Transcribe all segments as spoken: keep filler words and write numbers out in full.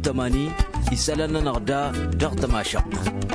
تماني يسألنا نغدا دغت ما شق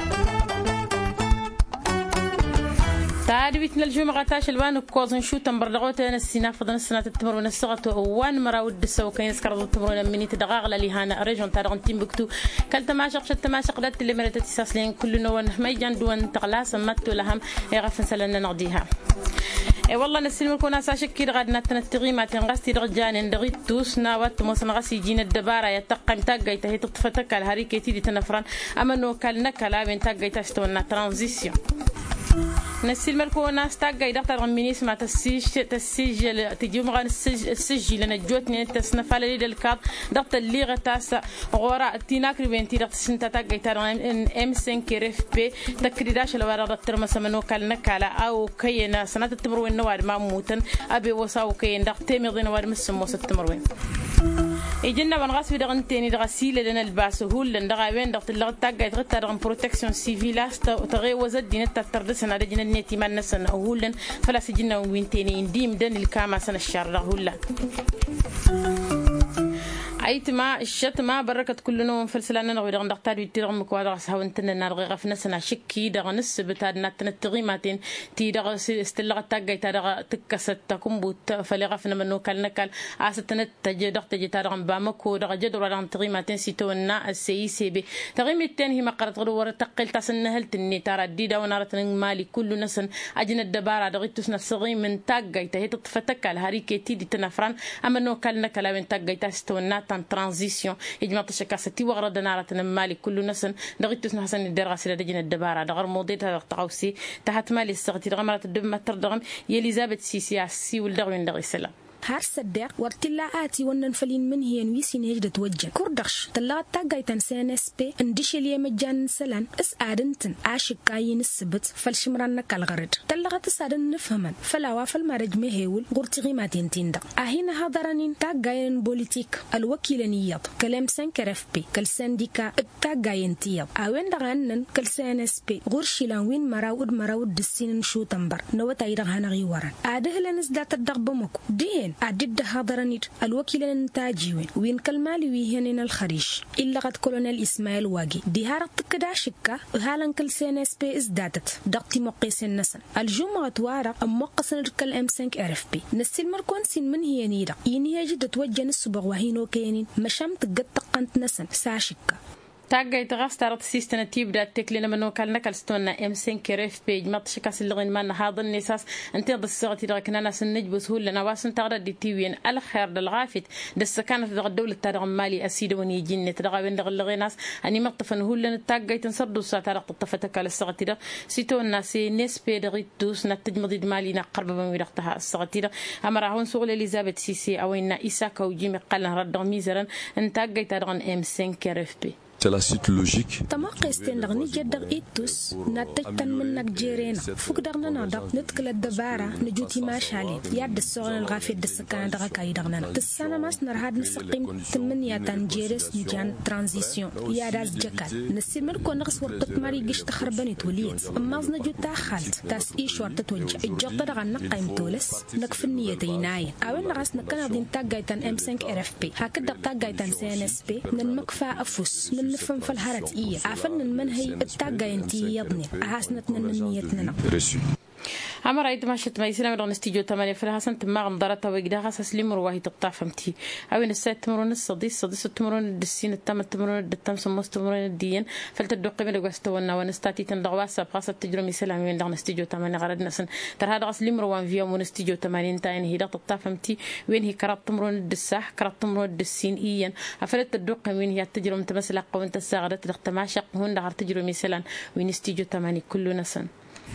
تعالي بيتنا الجمعة تاش الوان كوزن شو تنبردغوتنا السنة فضن السنة التمرون الصغة وان مراود السو كان يسكر التمرون مني تدغاغ لي هانا ريجون تارغن تيمبكتو كل تماشق شت تماشق دات اللي مرت تساسلين كل نوان ما يجان دون تغلا سمت لهم يغفن سلنا نغديها اي والله نسلم لكم ناس شكير غادنا تنتغي ما تنغستي رجان دغيت توس ناوات موسن غسي جين الدبارة يتقم تاغاي تهي تطفتك الهريكي تيدي تنفران اما نو كلنا كلا بين تاغاي تشتونا ترانزيسيون نسيل مركو ناس تاجي دكتور غمينيس ما تسيج تسجل تجيب مغان السجل لنا جوتني تسنفال لي دالكاب دكتور اللي غتاس غورا تيناكري بنتي دكتور سنتا تاجي تار ام خمسة كرف بي تكريداش لورا دكتور مسمنو كلنا كلا او كينا سنه التمروين نوار ما موتن ابي وساو كين دكتور ميدين وار مسموس التمروين يجينا بنغاس في دغن تاني دغسيل لنا الباس هول لندغا وين دغت اللي تاجي تغتر دغن بروتكسيون سيفيلاس تغي وزد دين تتردسنا رجنا نيتي ما نسن هولن فلا سجنا وين تاني نديم دن الكاما سن الشر هولا عيت ما الشت ما بركت كلنا فلسلنا نغير دغن دغتار يتي دغن مكوادغ سهونتنا نرغي غفنسنا شكي دغن السبت هادنا تنتغيماتين تي دغ استلغ تاجي تدغ تكست تكمبوت فلغفنا منو كلنا كل عاستنا تجي دغ تجي تدغن بامكو دغ جدول دغن تغيماتين سيتونا السي سي بي تغيم التاني ما قرت غدور تقل تسنهل تني ترى ديدا ونارتن مالي كل نسن اجن الدبارة دغ تسنا صغي من تاجي تهي تطفتك الهريكي تيدي تنفران اما نو كلنا كلا من تاجي تستونا ترانزيسيون يجمع تشكاستي وغرد نارتنا مالي كل نسن دغيت تسنا حسن الدراسة لدجنا الدبارة دغر موضيت هذا تقوسي تحت مالي الصغتي دغ مرات الدب ما تردغم يليزابيث سيسي سي والدغوين دغي سلا هار صدق ورتلاعاتي وننفلين من هي نويسين هجدة توجه كردخش طلعت تاجي تنسان اسبي اندش اللي مجان سلان اس ادنتن عاشق كاين السبت فالشمران كالغرد طلعت سادن نفهمن فلا وافل مرج مهول غرتي غيماتين تيندا اهينا هضرانين تاجاين بوليتيك الوكيل نياب كلام سان كرف بي كل سنديكا تاجاين تياب اوين دغانن كل سان اسبي غرشيلان وين مراود مراود دسين شو تنبر نوتا يرغانا غيوران اده لنزدات الدغبمكو دين عدد هضرنيت الوكيل الانتاجيوين وين كالمالي ويهنين الخريش إلا قد كولونيل إسماعيل واجي دي هارت كدا شكا هالن كل سنة سبي ازدادت دقتي مقيس النسن الجمعة توارق أم مقصن ركال ام خمسة ارف بي نسيل مركون سين من هي نيرا يني هاجي توجه الصبغ وهينو كينين مشام تقد تقنت نسن سا شكا تاجي تغاس ترى سيستنا تيبدا تكلنا منو كلنا كلستونا ام خمسة كريف بيج ما تشكاس اللغين ما هذا النساس انت ضسغتي دغكنا ناس نجب سهول لنا واسن تغرد دي تيوين الخير للغافت دس كانت دغ الدوله تاع مالي اسيد وني جن تدغ وين دغ اللغيناس اني مطفن هول لنا تاجي تنصدو ساترق تطفتك الصغتي ده سيتو الناس نسبه دغيتوس نتجمد مالي نقرب من وقتها الصغتي ده امر هون سوق اليزابيث سيسي او ان إيساك وجيمي قال رد ميزرا ان تاجي تدغ ام خمسة كريف بي C'est la suite logique. تماقيستين دغني جدغ إيتوس نتجتن منك جيرينا فوق دغنا نادق نتكل الدبارة نجوتي ما شالي ياد السوغن الغافي دسكان دغا كاي دغنا تسانا ماس نرهاد نسقيم تمنيا تنجيرس نجان ترانزيسيون يا راز جكال نسيمر كو نغس وقت ماري قش تخربني توليت اما نجو تا خالت تاس ايش ورت توجه الجق دغا نقيم تولس نكفنيه تيناي اوين نغس نكنا دين تاغايتن ام خمسة ار اف بي هكذا تاغايتن سي ان اس بي نمكفا افوس نفهم في الهرت إيه عفن من هي التاجا ينتي يضني عاسنتنا نيتنا أما رأيت ما شت ما يصير من استيجو تمانية فلها سنت ما غمضرتها وجدها خاص لي مروه تقطع فهمتي أو إن السات تمرون الصديق الصديق تمرون الدسين التام تمرون الدتام سموس تمرون الدين فلتدق من الجستونا ونستاتي تندغواس بخاصة تجرمي سلام من دغن استيجو تمانية غرد نسن ترى هذا غاص لي مروه فيها من استيجو تمانية تاين هي تقطع فهمتي وين هي كرات تمرون الدساح كرات تمرون الدسين إيان أفلت تدق وين هي تجرم تمسلق وانت الساغرة تدق ماشق هون دغر تجرمي سلام وين استيجو تمانية كله نسن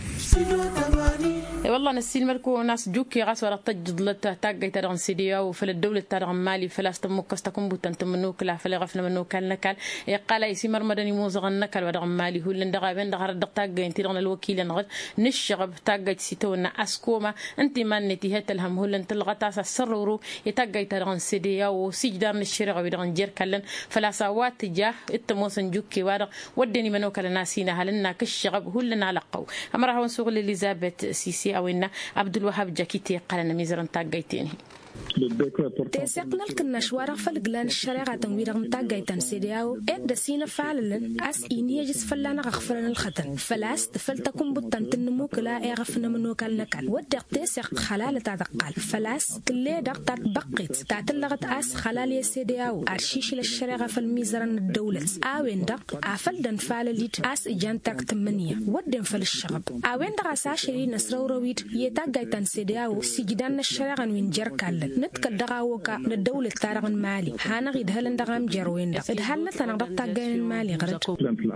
اي والله نسيل مركو ناس جوكي غاس ورا تجد لتا تاغي ترغن سيديا وفل الدوله ترغن مالي فلاست مكستكم بوتنت منوك لا فل غفنا منوك نكال قال يسي مرمدني موزغن نكال ودغن مالي هو لندغا بين دغر دق تاغي انت دغن الوكيل نغد نشغب تاغي سيتونا اسكوما انت مانتي هت الهم هو انت الغطاس السرورو يتاغي ترغن سيديا وسجدان الشرغ ودغن جير كلن فلاسوات جاه التموسن جوكي ورا ودني منوك لناسينا هلنا كشغب هو لنا لقوا امرها ونسوق لإليزابيث سيسي او ان عبد الوهاب جاكيتي قال انا ميزرن تاغيتيني تسقنا لكنا شوارع فلقلان الشريعة تنوير متاقاي تنسيدياو إد سينا فعلا أس إني يجس فلانا غفرنا الختن فلاس تفلتكم بطن تنمو كلا إغفنا منو كالنكال ودق تسق خلال تدقال فلاس كلي دق تبقيت تعتلغت أس خلال يسيدياو أرشيش للشريعة فالميزران الدولة آوين دق أفل دن فعل ليت أس إجان تاك تمنية ودن فالشغب آوين دق أساشري نسرو رويت يتاقاي تنسيدياو سيجدان الشريعة وين جركال نتكل دغاوكا للدولة تارغ المالي حانا غيد هلن دغام جروين دا ادهالنا تنغدق تاقين المالي غرد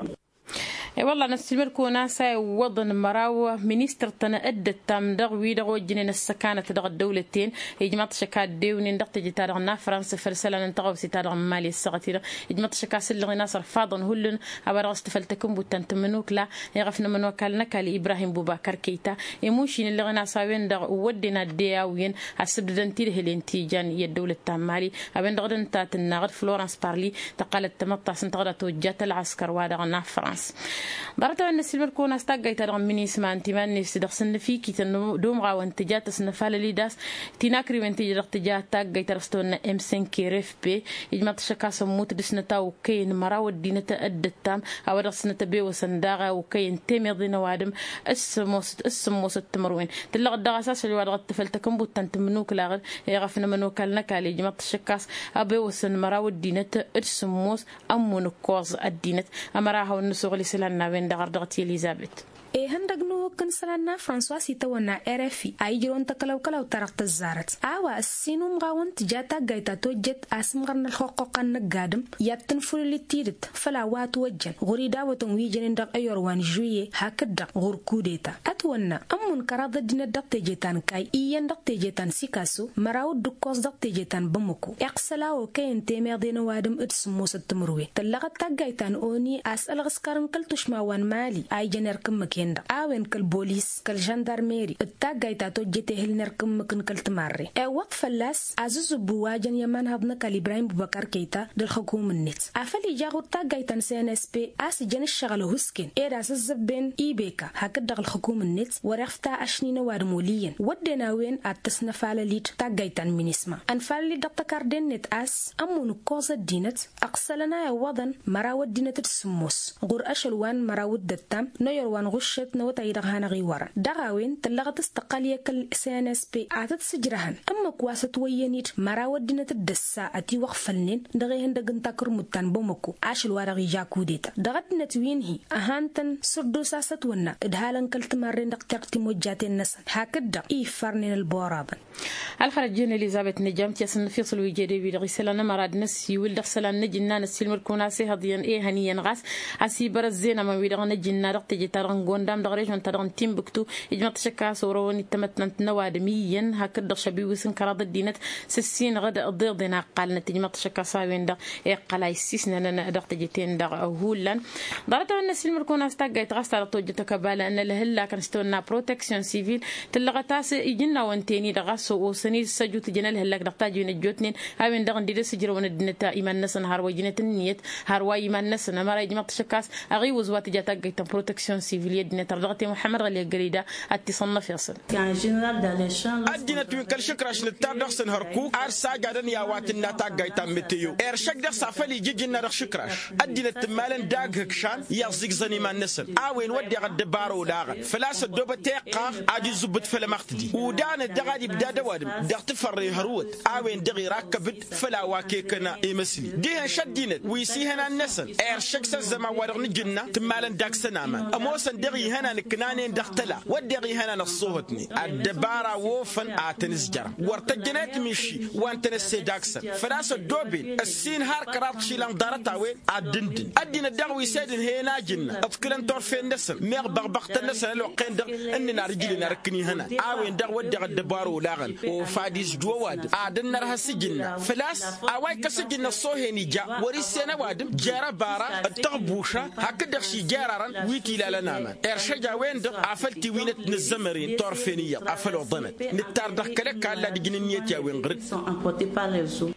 اي والله نستمر كونا ساي وضن مراوة مينيستر تنا ادت تام دغوي دغو جنين السكانة دغ الدولتين يجمع شكات ديونين دغ تجي تارغنا فرنسا فرسلا ننتغو سي تارغ مالي السغتير يجمع شكا سلغي ناصر فاضن هلن ابرغ استفلتكم بوتان تمنوك لا يغفنا من وكالنا كالي ابراهيم بوبكر كيتا يموشين اللي غنا ساوين دغ ودنا دياوين السبدن تيره الانتيجان يدولة تام مالي ابن دغدن تات النغد فلورانس بارلي تقالت تمطع سنتغدا توجات العسكر وادغنا فرنسا ضربت أن السلمر كون استقى يترغم مني سمان تمان نفسي دخسن في كي تنوم غا وانتجات سنفال اللي داس تناكري وانتج رتجات تاج يترستون إم سنكي رف بي يجمع تشكا سموت دسنتا وكين مراود دينة الدتام أو رسنة بي وسنداغا وكين تيمي ضين وادم اسموس اسموس التمروين تلغ الدغاساس اللي واد غتفلتكم بوتان تمنوك لاغد يغفنا منوك لنكا اللي يجمع تشكاس أبي وسن مراود دينة اسموس أمون كوز الدينة أمراها والنسوغ لسلنا وين دغردغتي إليزابيث إيه هندقنو كنسلنا فرانسوا سيتونا إرفي أي جرون تكلو كلو ترقت الزارت أوا السينو مغاون تجاتا غايتا توجت أسم غرنا الحقوق النقادم يتنفر اللي تيرت فلا وات وجن غريدا وتنويجن دق أيروان جوية هكذا غور كوديتا أتونا أمون كراض دينا دق تجيتان كاي إيان دق تجيتان سيكاسو مراو دقوز دق تجيتان بمكو إقسلاو كاين تيمير دينا وادم اتسموس التمروي تلغت تاقايتان أوني أسأل غسكارن كالتشماوان مالي أي جنر كمكين آوين كالبوليس كالجاندارميري التاقاي تاتو جيتي هل نركم مكن كالتماري اي وقت فلاس عزوزو بواجن يمان هبنا كالإبراهيم بوبكر كيتا دل حكوم النت عفالي جاغو التاقاي تان سي ان اس بي آسي جان الشغل هسكين اي راس الزبين اي بيكا هكذا الحكوم النت ورفتا اشنين وارموليين ودنا وين اتسنا فالاليت تاقاي تان مينيسما انفالي دقتا كاردين نت اس امونو كوزا دينت اقسلنا يا وضن مراود دينت السموس غور اشلوان مراود دتام نيروان غش نوتا يدغهانا غيوارا دغاوين تلغت استقالية كالسي ان اس بي عادت سجرهن اما كواسة وينيت مراود دينة الدسا اتي وغفلنين دغيهن دغن تاكر متان بومكو عاشل وارغي جاكو ديتا دغت نتوينهي اهانتن سردو ساسة ونا ادهالن كالتمارين دق تاقتي موجاتين نسن هكذا اي فرنين البورابن الخرج جون اليزابيث نجام تيسن في صلوي جدي بيدغي سلانه مراد نسي ولد سلان نجنا نسيل مركوناسي هديان ايه هنيا غاس اسي برزينا ما بيدغ نجنا دق تجي ترغون دام دغريش من ترغن تيم بكتو يجمع تشكا صوروني تمتنا نوادميا هكذا شبي وسن كراض الدينت سسين غدا الضيق دينا قالنا تجمع تشكا صاوين دا قلاي سيسنا لنا دق تجيتين دا هولان ضرت الناس المركوناس تاغا يتغسل توجه كباله ان لهلا كنستونا بروتكشن سيفيل تلغتاس يجنا وانتيني دغاسو وسني سجو تجنا لهلا دقتاجو نجوتنين هاوين دغن دي سجر وندنتا ايمان نسن هاروا جنت النيت هاروا ايمان نسن ما يجمع تشكاس اغي وزوات جاتا تاغا بروتكشن سيفيل يدنا ترغتي محمد غلي قريده التصنف يصل كان جنرال داليشان ادينا تو كل شكرش نتابع سن هركوك ارسا غادن يا واتنا تاغايتا متيو ارشك دخ صافلي جيجنا دخ شكرش ادينا تمالن داغ هكشان يا زيغزني ما نسن اوين ودي غد بارو داغ فلاس دوبتيقا ادي زبط فلمختدي ودان دغادي بدا دوادم دغ تفري هروت اوين دغي راكبت فلا واكيكنا يمسلي دي شدينت ويسي هنا النسن ارشك سزما ورغ جنة تمالن داغ سناما اموسن دغي هنا نكنانين دختلا ودغي هنا نصوهتني الدبارة ووفن اتنسجر ورتجنات مشي وانت نسي داكسن فلاس الدوبين السين هار كرات شيلان دارتا وين ادندن ادينا دغوي سيدن هنا جنة افكرن طرفين نسن ميغ بغبغت النسن لو قين اننا رجلنا ركني هنا اوين دغ ودغ الدبار ولاغن وفاديس جواد ادن نرها سجن فلاس اواي كسجن صوهني جا وريسنا وادم جارا بارا التغبوشه هكذا شي جارارن ويتي لا لنا ارشجا وين دغ عفلتي وينت نزمرين طرفينيه عفلو ضنت نتار دخلك على دجنيت يا وين غرد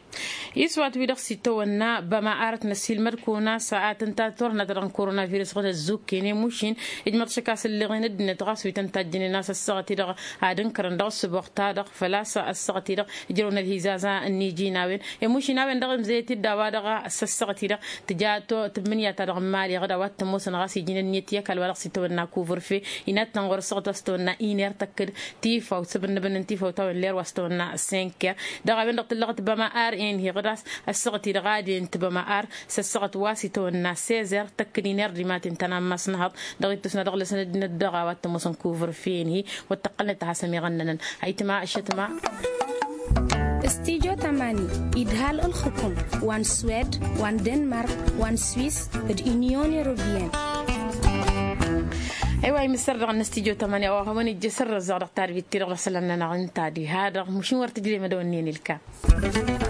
يسوات في دخسي تونا بما أردت نسيل مركونا ساعات انتا تورنا دران كورونا فيروس غدا الزوكيني موشين إجمع شكاس اللي غين الدنيا تغاس ويتنتاجين الناس السغتي دغ عادن كرن دغ سبوقتا دغ فلاسة السغتي دغ يجرون الهزازة النيجي ناوين يموشي ناوين دغ مزيتي الدواء دغ السغتي دغ تجاتو تبمنيا دغ مالي غدا وات موسن غاسي جين النيتيا كالوالق سيتونا كوفر في إنات نغور سغت واستونا إينير تكر تيفا وسبن بن تيفا وتاون لير واستونا سينكا دغ بين دغ تلغت بما آر إن هي غداس السغتي دغ غادي انت بما آر سسغت واسيتونا سيزر تكرينير ريمات انتنا مسنهض دغ تسنا دغ لسنا دغ وات موسن كوفر فين هي وتقلت حسمي غنن هيتما الشتما استيجو تماني إدهال الحكم وان سويد وان دنمارك وان سويس اليونيون يوروبيان ايوا مسر نستيجو تمانية وهوني جسر زغرق تاربي تيرغ سلنا نغنتا دي هذا مش ورت جلي مدونين الكا